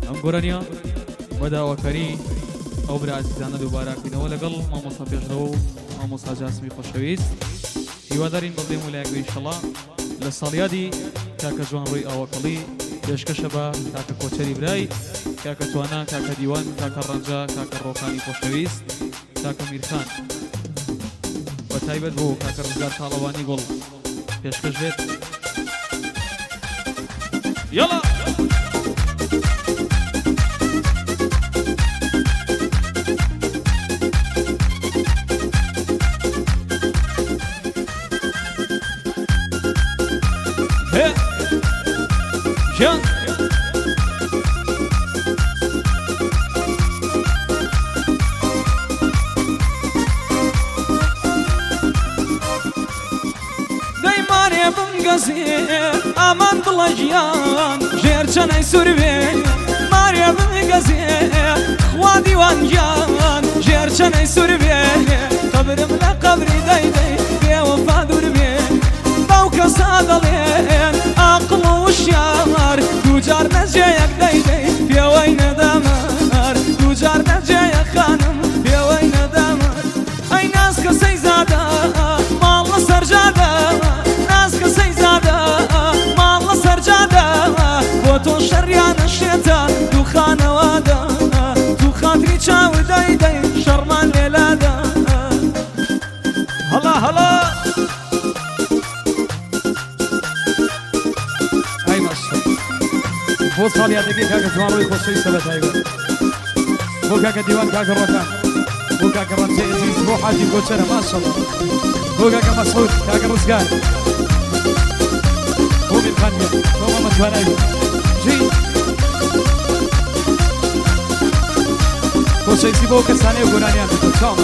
ئەم گۆرانیە بەداواکاری ئەو برا عزیزانە دووباراکەینەوە لەگەڵ مامۆستا پێشڕەوە و مامۆستا جاسمی خۆشەویست هیوادارین بەڵێم و لایەکەوە ئینشەڵا لە ساڵیادی کاکە جوان ڕۆی ئاوەکەڵی پێشکەشە بە کاکە کۆچەری برای کاکە توانە کاکە دیوان کاکە ڕەنجە کاکە ڕۆخانی خۆشەویست کاکە میرخان بە تایبەت بۆ کاکە ڕزگار تاڵەوانی گوڵ پێشکەش بێت يلا هي جان دايما بمقزير امان بلجيان جير جناي سوربي ماريا بمقزير خوا ديوان جان جير جناي سوربي قبر من قبري داي داي بي وفا دوربي باوكا صادلين عقل والشعر دوجار نجيك داي داي بي وين دمار دوجار نجيك خانم بي وين دمار اي ناس كسي زادا مالله سرجادا ناس كسي زادا مالله سرجادا بوتو شريان الشتا دوخان وادا تو خاطري چاو داي داي شرمان ليلادا هلا هلا هاي ماشا بو صالي هذيك كاكا جوان روي خوشي سبت هاي بو كاكا ديوان كاكا روكان بو كاكا رمزي عزيز بو حاجي بوشنا ما شاء الله بو كاكا مسعود كاكا رزقان بو من خانية بو ماما جوان جي خوشي سي بو كساني وقرانيان بتو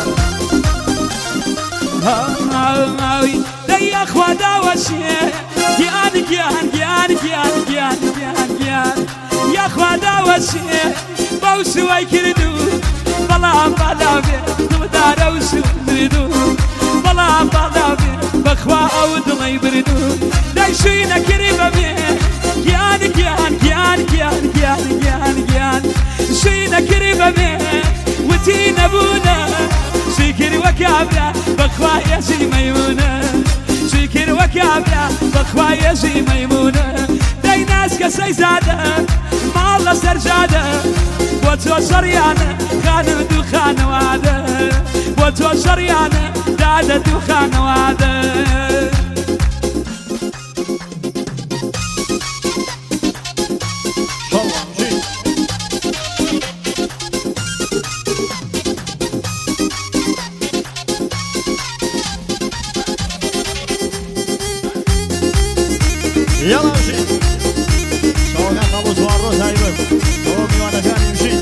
هاوي دي اخوة داوشي جيان جيان جيان جيان جيان جيان جيان يا اخوة داوشي بوسوي كردو بلا بلا بي دار وسو بردو بلا بلا بي بخوا او دلي بردو دايشينا كريمة بي جيان جيان جيان جيان جيان جيان جيان شينا كريمة بي وتينا بونا شكر وكابرة بخوايا زي ميمونة شكر وكابرة بخوايا زي ميمونة داي ناس كسي زادة ما الله سرجادة بوتو شريانة خانم دوخان وادة بوتو شريانة دادة دوخان وادة يلا امشي سواء خلص وعروس هاي بس هو وانا كان يمشي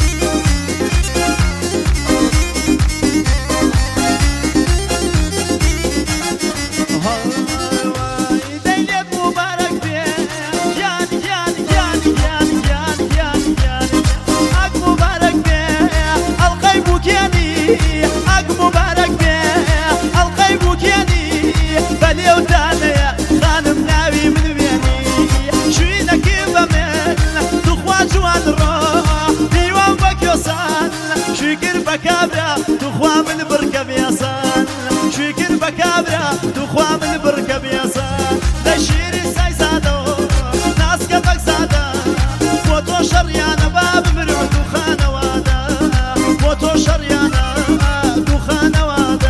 دينك مبارك بيه جان جان جان جان جان جان جان حق مبارك بيه القيب وكياني حق مبارك بيه القيب وكياني بلي وداني خانم ناوي من بيني شوينا كيف من تخوى جوان روح ديوان بكيوسان شكر بكابرة تخوى من بركب ياسان شكر بكابرة تخوى من بركب ياسان لشيري سايزادو ناس كفك زادا فوتو شريانا باب مرعو دخان وادا فوتو شريانا دخان وادا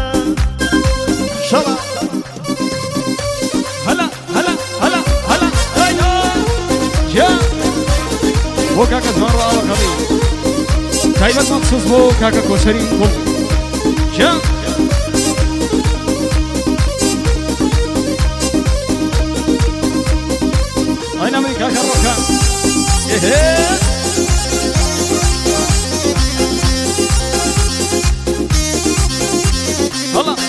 شلا هلا هلا هلا هلا هلا جا بو كاكا جوان رو ئاوەکەڵی تایبەت مەخسووس بۆ کاکە کۆچەری گوڵ جا ئاینامەی کاکە ڕۆکان هەڵا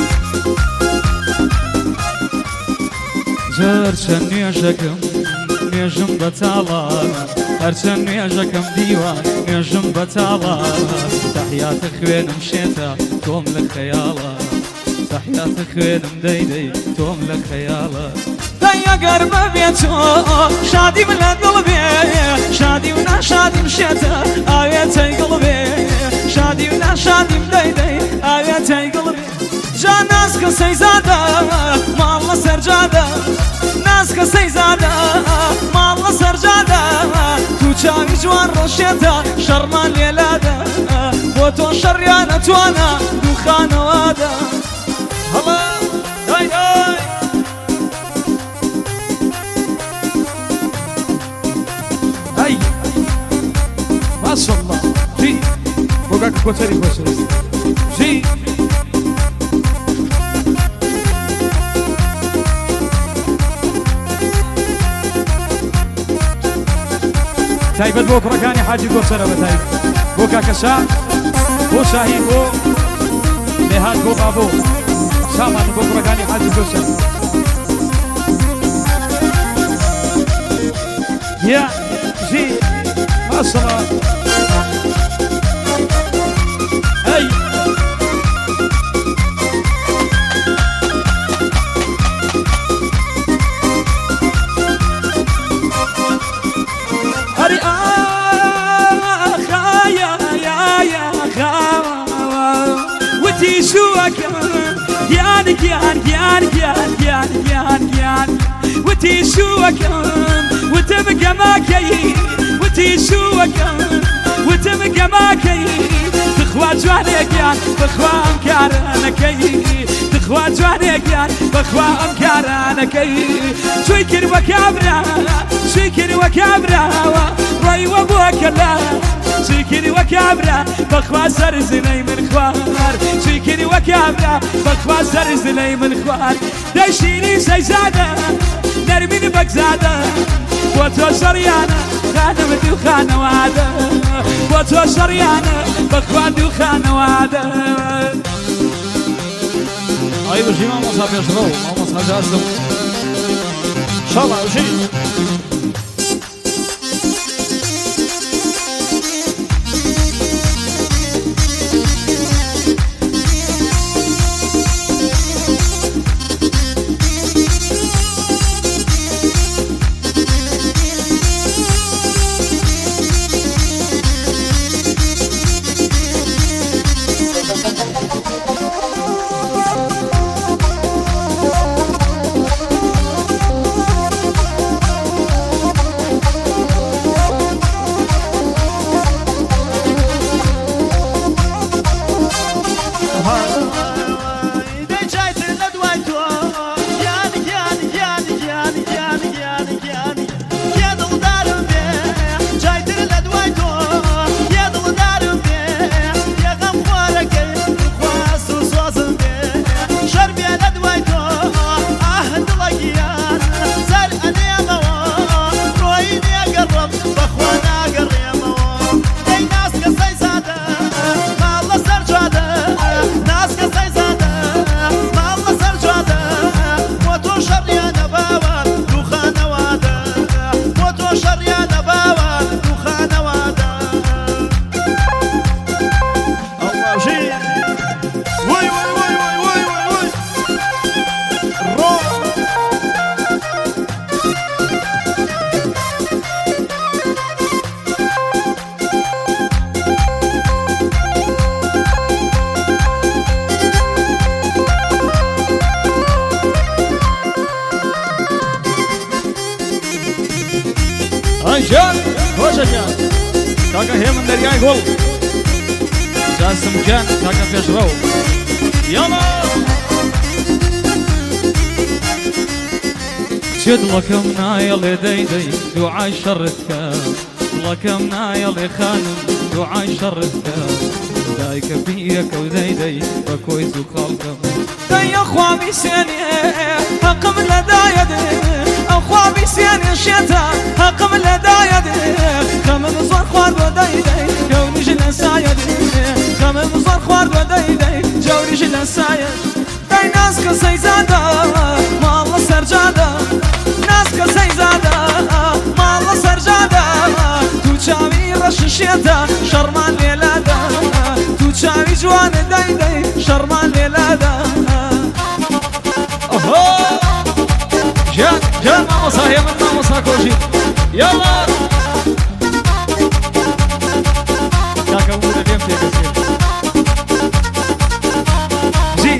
زار چەند نوێژەکەم نوێژم بەتاڵە هەرچەند نوێژەکەم دیوان نوێژم بەتاڵە تەحیاتە خوێنم شێتە تۆم لە خەیاڵە تەحیاتە خوێنم دەیدەی تۆم لە خەیاڵە ئەگەر بەبێت تۆ شادیم لە دڵ بێ شادی و ناشادیم شێتە ئاوێتەی گڵ بێ شادی و ناشادیم دەیدەی ئاوێتەی گڵ بێ جا ناز کەسەی زادە ماڵ لە سەرجادە ناز کەسەی زادە ماڵ لە سەرجادە تو چاوی جوان ڕۆشێتە شەڕمان لێلادە بۆ تۆ شەڕیان نەتوانە دووخانەوادە هەڵە دای دای هاي ما شاء الله جي وقاك كوتري كوتري جي تايبت بوك ركاني حاجي كوتري بتايب بوكا كشا بو شاهين بو لهاد بو بابو شامان بوك ركاني حاجي كوتري يا جي ما شاء الله هاي هري وتي شوك جيان جيان جيان جيان جيان جيان جيان وتي شوك وتبقى ماكي وتي شوك وتبقى ماكي تخوى جوانك يا بخوى امكارنكي تخوى جوانك يا بخوى امكارنكي شكر وكابرا شكر وكابرا روي وابوك الله شكر وكابرا بخوى سرزني من خوار شكر وكابرا بخوى سرزني من خوار دايشيني سيزادة نرمين بكزادة بوتو شريانة خانم دو خانوادة بوتو شريانة بخوان دو خانوادة أي بشي ما مصاب يشرو ما مصاب جاسم إن شاء الله بشي جان خوشا جان كاكا هي من درياي غول جاسم جان كاكا فيش رو يلا شد لكم نايل ديدي دعاء شرتك لكم نايل خانم دعاء شرتك دايك فيك وديدي بكويس وخالكم داي اخوامي سيني حقم لدايدي اخوامي سيني شتا حقم لدايدي خمن صار خوار وديدي جوني جل سايدي خمن صار خوار وديدي جوني جل سايد داي ناس كسي زادا ما الله سرجادا ناس كسي زادا شێتە شەڕمان لێلادا تو چاوی جوانە دەی دەی شەڕمان لێلادا جان جان مامۆسا هێمن مامۆسا کۆژی یاڵا کاکە ورە لێم تێگەسێت جی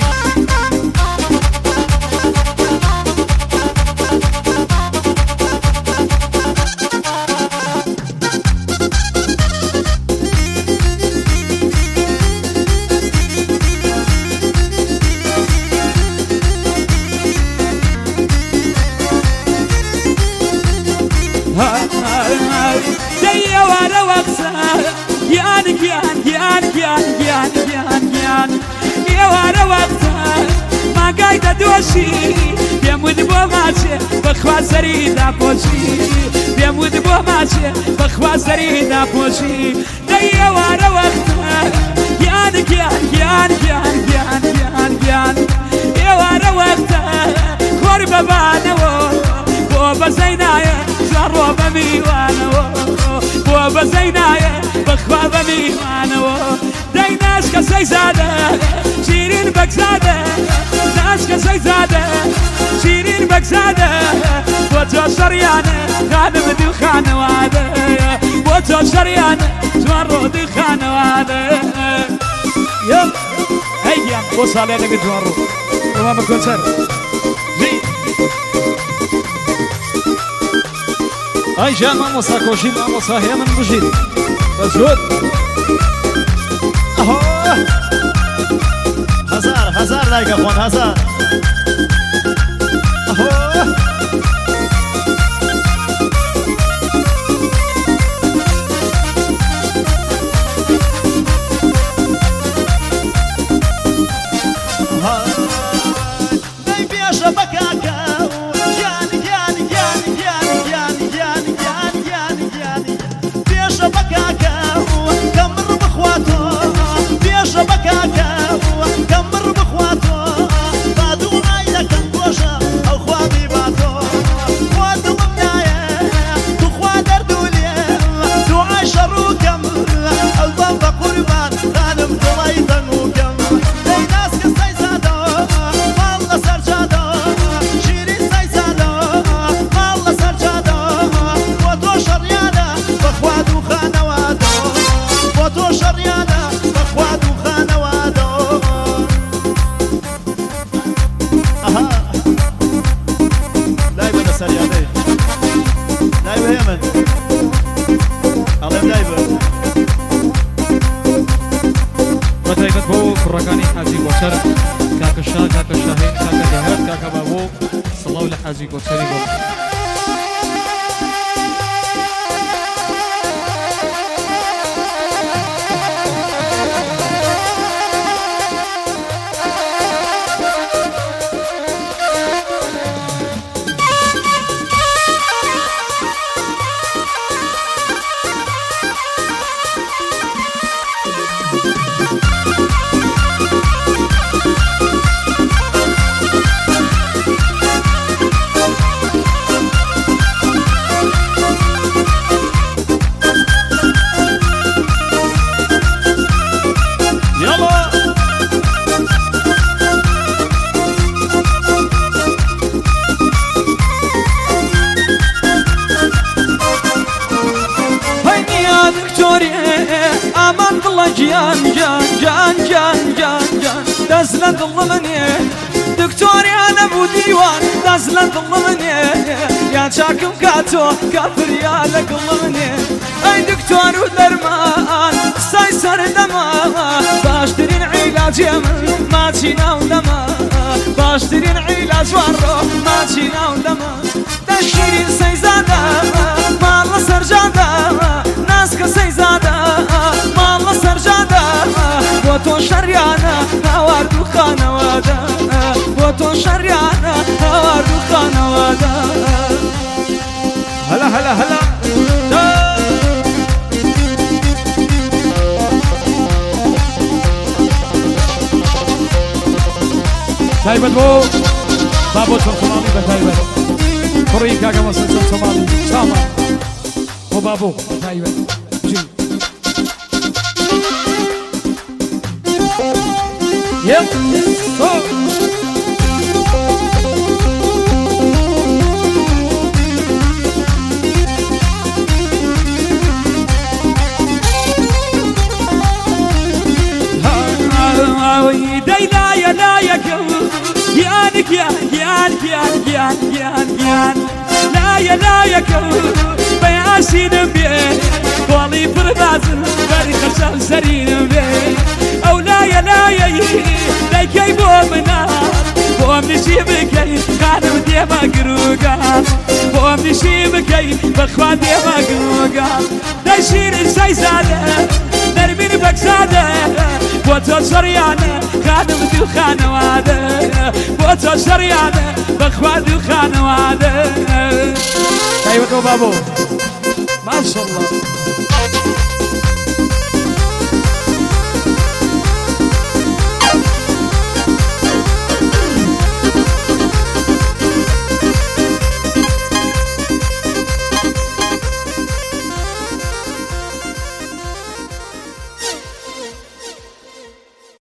بێمود بۆ ماچێ بەخوا زەری داپۆچی بێمود بۆ ماچێ بەخوا زەری داپۆچی دەی ئێوارە وەختە گیان گیان گیان گیان گیان گیان گیان ئێوارە وەختە خۆر بەبانەوە بۆ بەزەی نایە جوڕۆ بە میوانەوە بۆ بەزەی نایە بەخوا بە میوانەوە دەی ناشکە سەیزادە شیرین بەگزادە ناشکە سەیزادە شیرین بەگزادە بۆ تۆ شەڕیانە خانم دوو خانەوادە بۆ تۆ شەڕیانە جوان ڕۆ دوو خانەوادە هەیگیان بۆ ساڵێ لەگە جوان ڕۆ ئەوە بە کۆچەر ئای ژیان مامۆسا کۆژی مامۆسا هێمن بژیر بە زۆر هزار لایکە خۆن هزار دەی پێشە بە کاکە گیانی گیانی گیانی گیانی گیانی گیانی گیانی گیانی گیانی پێشە بە کاکە کەمڕ بخواتۆ پێشە بە کاکە کەمڕ بخواتۆ بادوونای دەکەم گۆشە ئەو خوامی باتۆ خوا دڵم نایە تو خوا دەردوولێ دوعای شەڕووکەم ئەڵبەم بە قوربان خانم دڵی دەنووکەم دەی ناسکە سەیزادە ماڵ لەسەر جادە شیرین سەیزادە ماڵ لەسەر جادە بۆ تۆ شەڕیانە بەخوا دوو خانەوادە بۆ تۆ شەڕیانە بەخوا دوو خانەوادە لای بە لەسەریانەی لای بە هێمن ئەڵێم لای بە بە تایبەت بۆ کوڕەکانی حاجی گۆچەر کاکە شا کاکە شاهین کاکە دەهەر کاکە بابۆ سڵاو لە حاجی گۆچەری بۆ جان جان جان جان جان جان دەست لە دڵ منێ دکتۆری نەبوو دیوان دەست لە دڵ منێ یا چاکم کاتۆ کافریا لە گڵ منێ ئەی دکتۆر و دەرمان سای سەردەما باشترین عیلاجێ من ماچی ناو دەما باشترین عیلاج وەڕۆ ماچی ناو دەما دەشیرین سەیزادە ماڵ لەسەر جادە ناسکە سەیزادە ماڵ لەسەر جادە بۆ تۆ شەریانە هاوارد و خانەوادە بۆ تۆ شەریانە هاوارد و خانەوادە هەلا هەلا هەلا تایبەت بۆ بابۆ چۆن سۆماڵی بە تایبەت کوڕی کاکە مەسەد چۆن سۆماڵی چامان بۆ بابۆ بە تایبەت هێڵ دەی لایە لایەکە گیانە گیان گیان گیان گیان گیان گیان لایە لایەکە بەیاسینم بێ کۆڵی پڕبازن بەری خەشەم سەرینم بێ ئەو لایە لایەی دەیکەی بۆ منە بۆم نشی بکەی خانم دێمە گروگان بۆم نشی بکەی بەخوا دێمە گروگان دەی شیرین سەیزادە نەرمین بەکزادە بۆ تۆ شەڕیانە خانم دوو خانەوادە بۆ تۆ شەڕیانە بەخوا دوو خانەوادە تایبەتەوە بابۆ ماشەڵڵا